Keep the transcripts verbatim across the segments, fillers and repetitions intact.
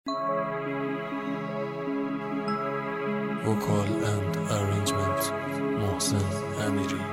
Vocal and arrangement محسن امیری.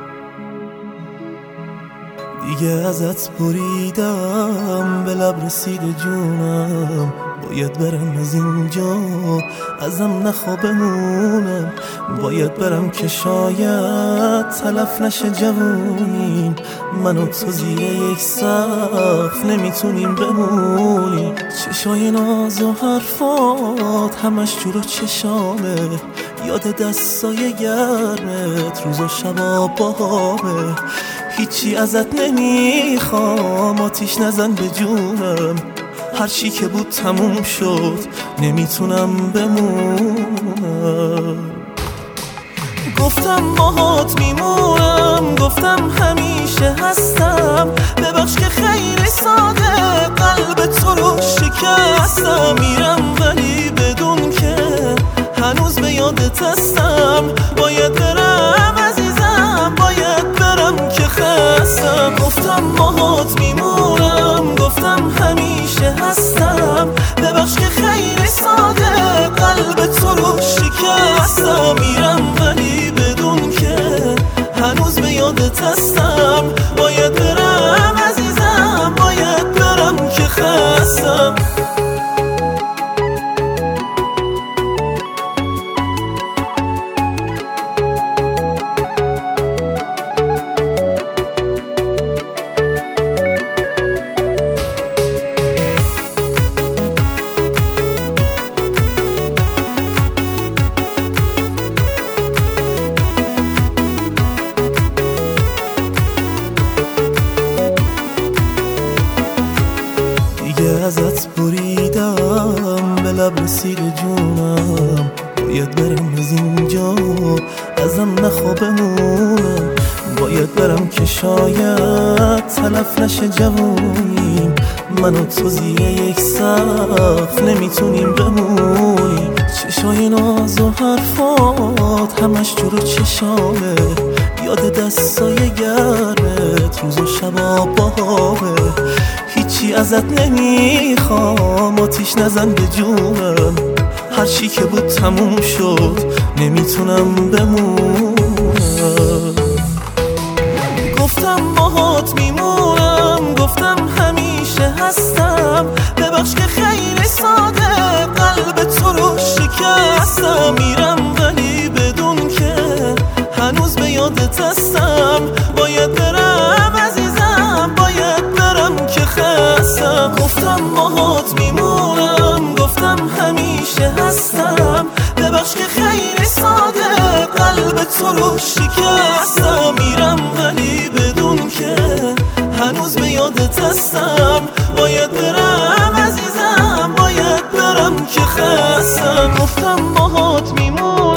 دیگه ازت بریدم، به لب رسیده جونم، باید برم از اینجا، ازم نخوا بمونم، باید برم که شاید تلف نشه جوونیم، من و تو زیر یک سقف نمیتونیم بمونیم. چشای ناز و حرفات همش جلو چشامه، یاد دستای گرمت روز و شبا باهامه، هیچی ازت نمیخوام، آتیش نزن به جونم، هرچی که بود تموم شد، نمیتونم بمونم. گفتم باهات میمونم، گفتم همیشه هستم، ببخش که خیلی ساده قلب تو رو شکستم. میرم ولی بدون که هنوز به یادت هستم، باید برم عزیزم، باید برم که خستم. گفتم باهات میمونم، گفتم همیشه هستم، ببخش که خیلی ساده قلب تو رو شکستم. میرم ولی بدون که هنوز به یادت هستم، باید برم عزیزم، باید برم که خستم. ازت بریدم، به لب رسیده جونم، باید برم از اینجا، ازم نخوا بمونم، باید برم که شاید تلف نشه جوونیم، من و تو زیر یک سقف نمیتونیم بمونیم. چشای ناز و حرفات همش جلو چشامه، یاد دستای گرمت روز و شبا باهامه، هیچی ازت نمیخوام، آتیش نزن به جونم، هرچی که بود تموم شد، نمیتونم بمونم. گفتم باهات میمونم، گفتم همیشه هستم، ببخش که خیلی ساده قلب تو رو شکستم. میرم ولی بدون که هنوز به یادت هستم، باید برم عزیزم، باید برم که خستم. گفتم باهات میمونم، گفتم همیشه هستم، ببخش که خیلی ساده قلب تو رو شکستم. میرم ولی بدون که هنوز به یادت هستم، باید برم عزیزم، باید برم که خستم. گفتم باهات میمونم